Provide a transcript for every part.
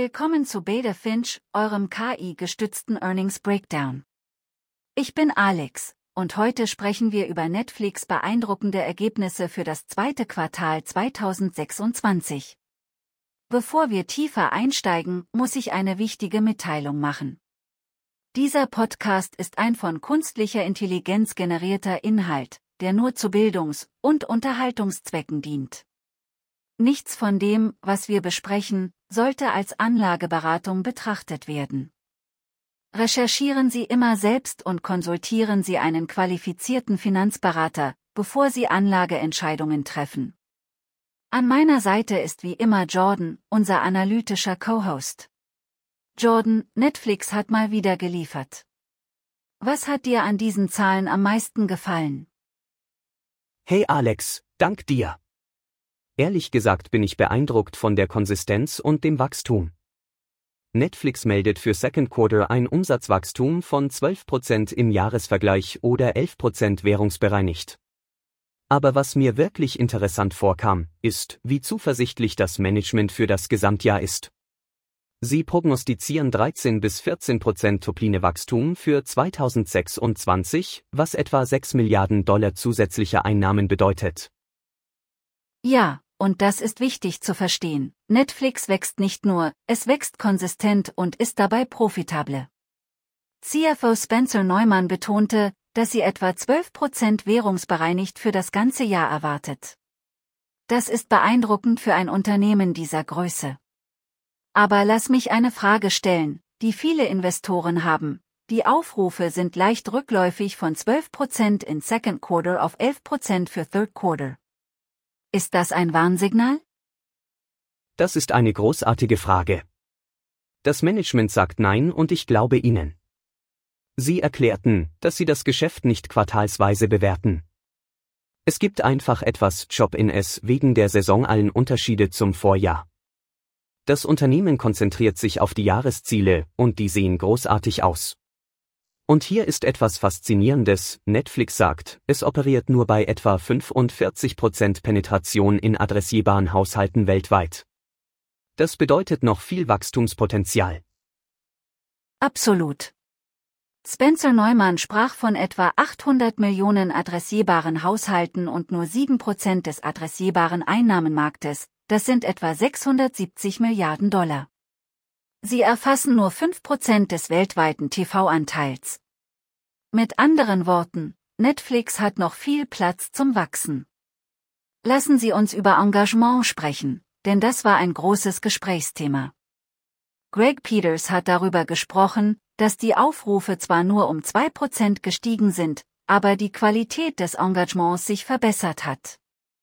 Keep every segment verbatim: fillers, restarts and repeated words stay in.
Willkommen zu Beta Finch, eurem K I-gestützten Earnings Breakdown. Ich bin Alex, und heute sprechen wir über Netflix' beeindruckende Ergebnisse für das zweite Quartal zweitausendsechsundzwanzig. Bevor wir tiefer einsteigen, muss ich eine wichtige Mitteilung machen. Dieser Podcast ist ein von künstlicher Intelligenz generierter Inhalt, der nur zu Bildungs- und Unterhaltungszwecken dient. Nichts von dem, was wir besprechen, sollte als Anlageberatung betrachtet werden. Recherchieren Sie immer selbst und konsultieren Sie einen qualifizierten Finanzberater, bevor Sie Anlageentscheidungen treffen. An meiner Seite ist wie immer Jordan, unser analytischer Co-Host. Jordan, Netflix hat mal wieder geliefert. Was hat dir an diesen Zahlen am meisten gefallen? Hey Alex, dank dir. Ehrlich gesagt bin ich beeindruckt von der Konsistenz und dem Wachstum. Netflix meldet für Second Quarter ein Umsatzwachstum von zwölf Prozent im Jahresvergleich oder elf Prozent währungsbereinigt. Aber was mir wirklich interessant vorkam, ist, wie zuversichtlich das Management für das Gesamtjahr ist. Sie prognostizieren dreizehn bis vierzehn Prozent Topline-Wachstum für zweitausendsechsundzwanzig, was etwa sechs Milliarden Dollar zusätzlicher Einnahmen bedeutet. Ja, und das ist wichtig zu verstehen. Netflix wächst nicht nur, es wächst konsistent und ist dabei profitable. C F O Spencer Neumann betonte, dass sie etwa zwölf Prozent währungsbereinigt für das ganze Jahr erwartet. Das ist beeindruckend für ein Unternehmen dieser Größe. Aber lass mich eine Frage stellen, die viele Investoren haben. Die Aufrufe sind leicht rückläufig von zwölf Prozent in Second Quarter auf elf Prozent für Third Quarter. Ist das ein Warnsignal? Das ist eine großartige Frage. Das Management sagt nein und ich glaube ihnen. Sie erklärten, dass sie das Geschäft nicht quartalsweise bewerten. Es gibt einfach etwas Job in es wegen der saisonalen Unterschiede zum Vorjahr. Das Unternehmen konzentriert sich auf die Jahresziele und die sehen großartig aus. Und hier ist etwas Faszinierendes, Netflix sagt, es operiert nur bei etwa fünfundvierzig Prozent Penetration in adressierbaren Haushalten weltweit. Das bedeutet noch viel Wachstumspotenzial. Absolut. Spencer Neumann sprach von etwa achthundert Millionen adressierbaren Haushalten und nur sieben Prozent des adressierbaren Einnahmenmarktes, das sind etwa sechshundertsiebzig Milliarden Dollar. Sie erfassen nur fünf Prozent des weltweiten T V-Anteils. Mit anderen Worten, Netflix hat noch viel Platz zum Wachsen. Lassen Sie uns über Engagement sprechen, denn das war ein großes Gesprächsthema. Greg Peters hat darüber gesprochen, dass die Aufrufe zwar nur um zwei Prozent gestiegen sind, aber die Qualität des Engagements sich verbessert hat.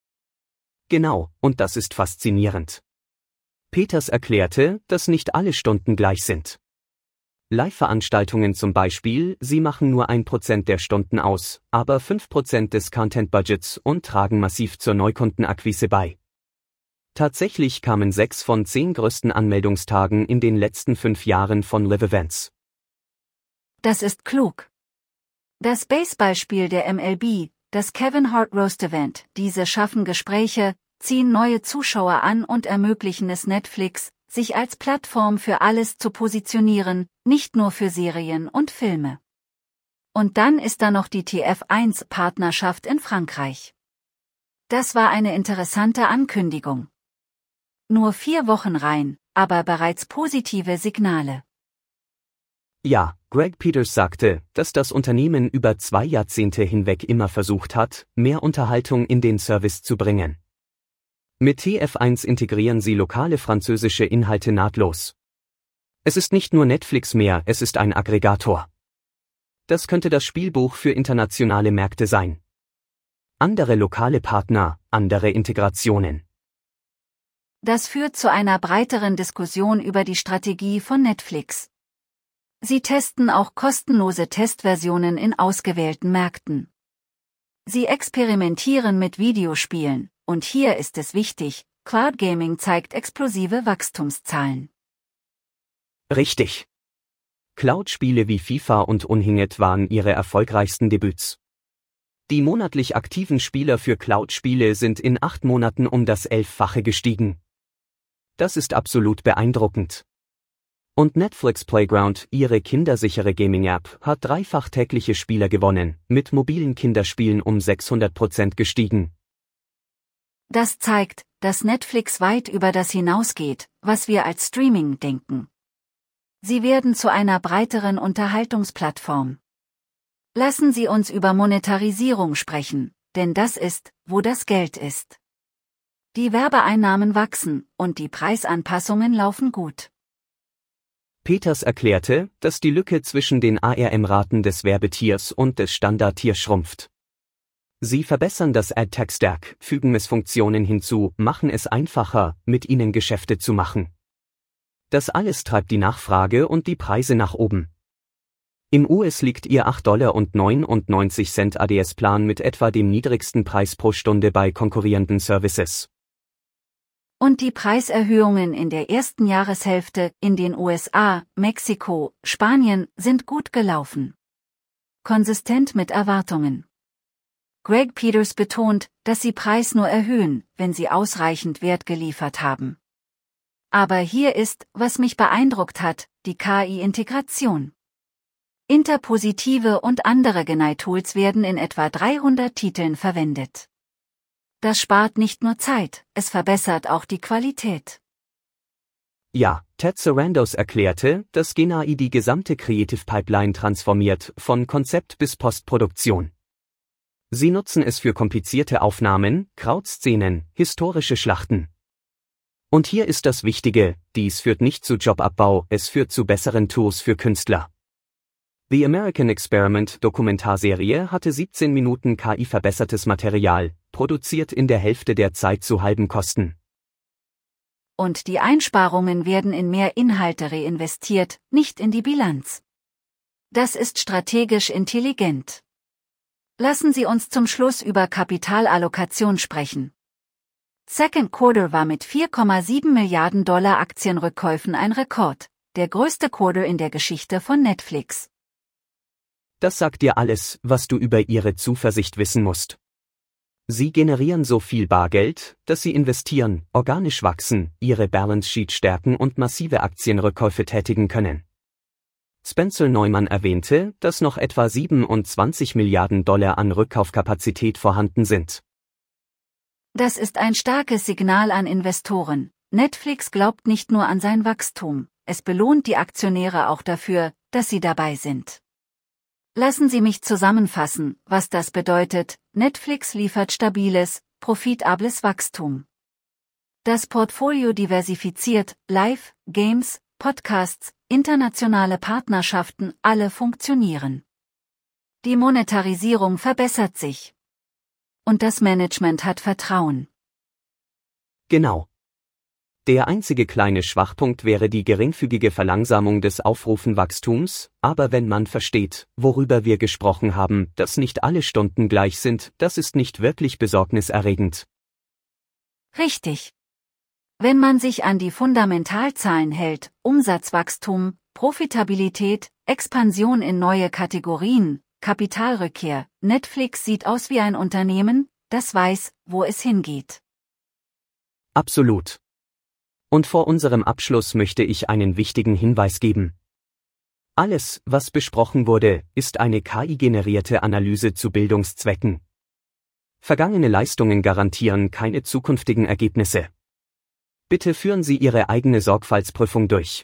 Genau, und das ist faszinierend. Peters erklärte, dass nicht alle Stunden gleich sind. Live-Veranstaltungen zum Beispiel, sie machen nur ein Prozent der Stunden aus, aber fünf Prozent des Content-Budgets und tragen massiv zur Neukundenakquise bei. Tatsächlich kamen sechs von zehn größten Anmeldungstagen in den letzten fünf Jahren von Live-Events. Das ist klug. Das Baseballspiel der M L B, das Kevin Hart Roast Event, diese schaffen Gespräche, ziehen neue Zuschauer an und ermöglichen es Netflix, sich als Plattform für alles zu positionieren, nicht nur für Serien und Filme. Und dann ist da noch die T F eins Partnerschaft in Frankreich. Das war eine interessante Ankündigung. Nur vier Wochen rein, aber bereits positive Signale. Ja, Greg Peters sagte, dass das Unternehmen über zwei Jahrzehnte hinweg immer versucht hat, mehr Unterhaltung in den Service zu bringen. Mit T F eins integrieren sie lokale französische Inhalte nahtlos. Es ist nicht nur Netflix mehr, es ist ein Aggregator. Das könnte das Spielbuch für internationale Märkte sein. Andere lokale Partner, andere Integrationen. Das führt zu einer breiteren Diskussion über die Strategie von Netflix. Sie testen auch kostenlose Testversionen in ausgewählten Märkten. Sie experimentieren mit Videospielen. Und hier ist es wichtig, Cloud Gaming zeigt explosive Wachstumszahlen. Richtig. Cloud-Spiele wie FIFA und Unhinged waren ihre erfolgreichsten Debüts. Die monatlich aktiven Spieler für Cloud-Spiele sind in acht Monaten um das Elffache gestiegen. Das ist absolut beeindruckend. Und Netflix Playground, ihre kindersichere Gaming-App, hat dreifach tägliche Spieler gewonnen, mit mobilen Kinderspielen um sechshundert Prozent gestiegen. Das zeigt, dass Netflix weit über das hinausgeht, was wir als Streaming denken. Sie werden zu einer breiteren Unterhaltungsplattform. Lassen Sie uns über Monetarisierung sprechen, denn das ist, wo das Geld ist. Die Werbeeinnahmen wachsen, und die Preisanpassungen laufen gut. Peters erklärte, dass die Lücke zwischen den A R M-Raten des Werbetiers und des Standardtiers schrumpft. Sie verbessern das Ad-Tech-Stack, fügen Messfunktionen hinzu, machen es einfacher, mit ihnen Geschäfte zu machen. Das alles treibt die Nachfrage und die Preise nach oben. Im U S liegt ihr acht Dollar neunundneunzig A D S-Plan mit etwa dem niedrigsten Preis pro Stunde bei konkurrierenden Services. Und die Preiserhöhungen in der ersten Jahreshälfte in den U S A, Mexiko, Spanien sind gut gelaufen. Konsistent mit Erwartungen. Greg Peters betont, dass sie Preis nur erhöhen, wenn sie ausreichend Wert geliefert haben. Aber hier ist, was mich beeindruckt hat, die K I-Integration. Interpositive und andere G N A I-Tools werden in etwa dreihundert Titeln verwendet. Das spart nicht nur Zeit, es verbessert auch die Qualität. Ja, Ted Sarandos erklärte, dass G N A I die gesamte Creative Pipeline transformiert, von Konzept bis Postproduktion. Sie nutzen es für komplizierte Aufnahmen, Krautszenen, historische Schlachten. Und hier ist das Wichtige, dies führt nicht zu Jobabbau, es führt zu besseren Tools für Künstler. The American Experiment Dokumentarserie hatte siebzehn Minuten K I-verbessertes Material, produziert in der Hälfte der Zeit zu halben Kosten. Und die Einsparungen werden in mehr Inhalte reinvestiert, nicht in die Bilanz. Das ist strategisch intelligent. Lassen Sie uns zum Schluss über Kapitalallokation sprechen. Second Quarter war mit vier Komma sieben Milliarden Dollar Aktienrückkäufen ein Rekord, der größte Quarter in der Geschichte von Netflix. Das sagt dir alles, was du über ihre Zuversicht wissen musst. Sie generieren so viel Bargeld, dass sie investieren, organisch wachsen, ihre Balance Sheet stärken und massive Aktienrückkäufe tätigen können. Spencer Neumann erwähnte, dass noch etwa siebenundzwanzig Milliarden Dollar an Rückkaufkapazität vorhanden sind. Das ist ein starkes Signal an Investoren. Netflix glaubt nicht nur an sein Wachstum, es belohnt die Aktionäre auch dafür, dass sie dabei sind. Lassen Sie mich zusammenfassen, was das bedeutet. Netflix liefert stabiles, profitables Wachstum. Das Portfolio diversifiziert, Live, Games, Podcasts, internationale Partnerschaften, alle funktionieren. Die Monetarisierung verbessert sich. Und das Management hat Vertrauen. Genau. Der einzige kleine Schwachpunkt wäre die geringfügige Verlangsamung des Aufrufenwachstums, aber wenn man versteht, worüber wir gesprochen haben, dass nicht alle Stunden gleich sind, das ist nicht wirklich besorgniserregend. Richtig. Wenn man sich an die Fundamentalzahlen hält, Umsatzwachstum, Profitabilität, Expansion in neue Kategorien, Kapitalrückkehr, Netflix sieht aus wie ein Unternehmen, das weiß, wo es hingeht. Absolut. Und vor unserem Abschluss möchte ich einen wichtigen Hinweis geben. Alles, was besprochen wurde, ist eine K I-generierte Analyse zu Bildungszwecken. Vergangene Leistungen garantieren keine zukünftigen Ergebnisse. Bitte führen Sie Ihre eigene Sorgfaltsprüfung durch.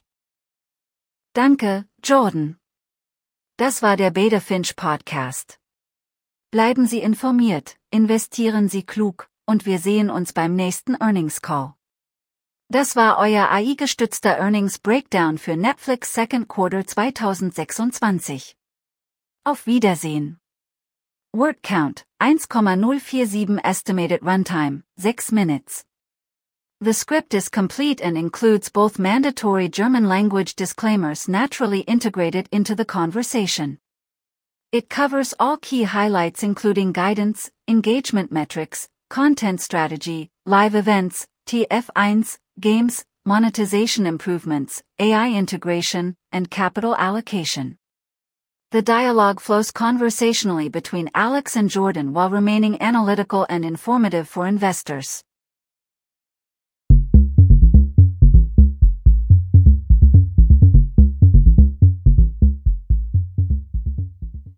Danke, Jordan. Das war der Beta Finch Podcast. Bleiben Sie informiert, investieren Sie klug, und wir sehen uns beim nächsten Earnings Call. Das war euer A I-gestützter Earnings Breakdown für Netflix Second Quarter zweitausendsechsundzwanzig. Auf Wiedersehen. Word Count, one thousand forty-seven Estimated Runtime, six minutes. The script is complete and includes both mandatory German language disclaimers naturally integrated into the conversation. It covers all key highlights including guidance, engagement metrics, content strategy, live events, T F one, games, monetization improvements, A I integration, and capital allocation. The dialogue flows conversationally between Alex and Jordan while remaining analytical and informative for investors.